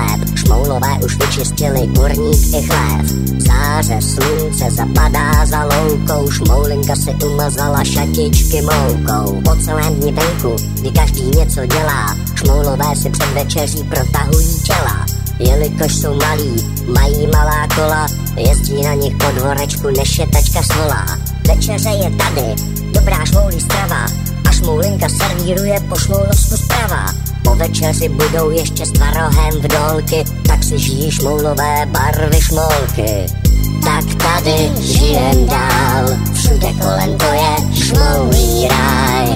chléb. Šmoulové už vyčistili kurník i chlév. Záře slunce zapadá za loukou, šmoulinka si umazala šatičky moukou. Po celém dni venku, kdy každý něco dělá, šmoulové si před večeří protahují těla. Jelikož jsou malí, mají malá kola, jezdí na nich po dvorečku, než je tačka svolá. Večeře je tady, dobrá šmoulí strava, a šmoulinka servíruje po šmoulovsku zprava. Po večeři budou ještě s tvarohem vdolky, tak si žijí šmoulové barvy šmolky. Tak tady žijem dál, všude kolem to je šmoulí ráj.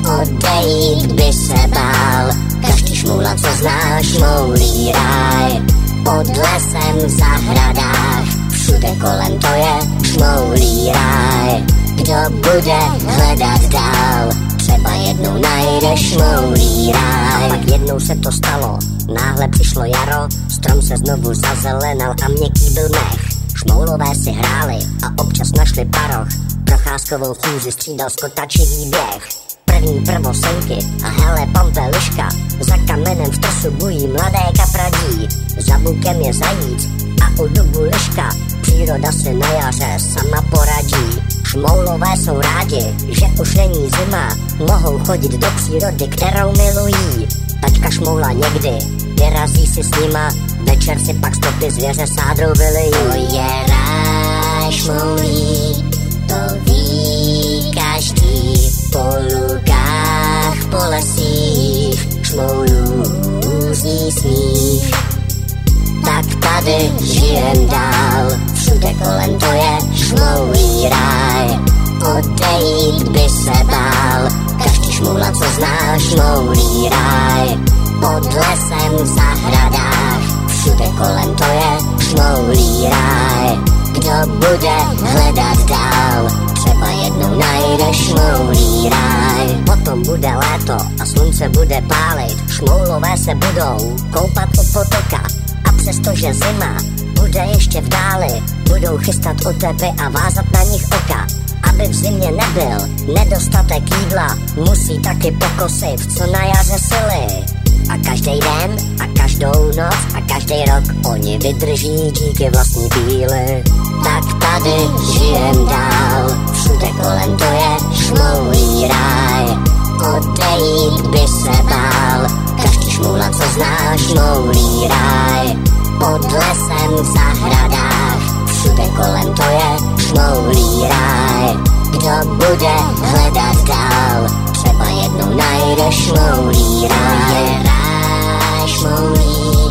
Odejít by se bál, každý šmoula, co zná šmoulí ráj. Pod lesem v zahradách, všude kolem to je šmoulí ráj. Kdo bude hledat dál, třeba jednou najde šmoulí ráj. A pak jednou se to stalo, náhle přišlo jaro, strom se znovu zazelenal a měkký byl mech. Šmoulové si hráli a občas našli paroch, procházkovou chůzi střídal skotačivý běh. První prvosenky a hele pampeliška, za kamenem v trsu bují mladé kapradí. Za bukem je zajíc a u dubu liška, příroda si na jaře sama poradí. Šmoulové jsou rádi, že už není zima, mohou chodit do přírody, kterou milují. Tačka šmoula někdy vyrazí si s nima, večer si pak stopy zvěře sádrou vylijí. To je ráj šmoulí, to ví každý, po lukách, po lesích, šmoulů zní smích. Tak tady žijem dál, všude kolem to je šmoulí ráj. Odejít by se bál, každý šmoula, co zná šmoulí ráj. Pod lesem v zahradách, všude kolem to je šmoulí ráj. Kdo bude hledat dál, třeba jednou najde šmoulí ráj. Potom bude léto a slunce bude pálit, šmoulové se budou koupat u potoka. A přestože zima bude ještě v dáli, budou chystat otepy a vázat na nich oka. Aby v zimě nebyl nedostatek jídla, musí taky pokosit, co na jaře sily. A každý den a každou noc a každý rok oni vydrží díky vlastní píli. Tak tady žijem dál, všude kolem to je šmoulí ráj. Odejít by se bál, každý šmoula, co zná šmoulí ráj. Pod lesem v zahradách, všude kolem to je šmoulí ráj. Kdo bude hledat dál, třeba jednou najde šmoulí ráj. Je ráj šmoulí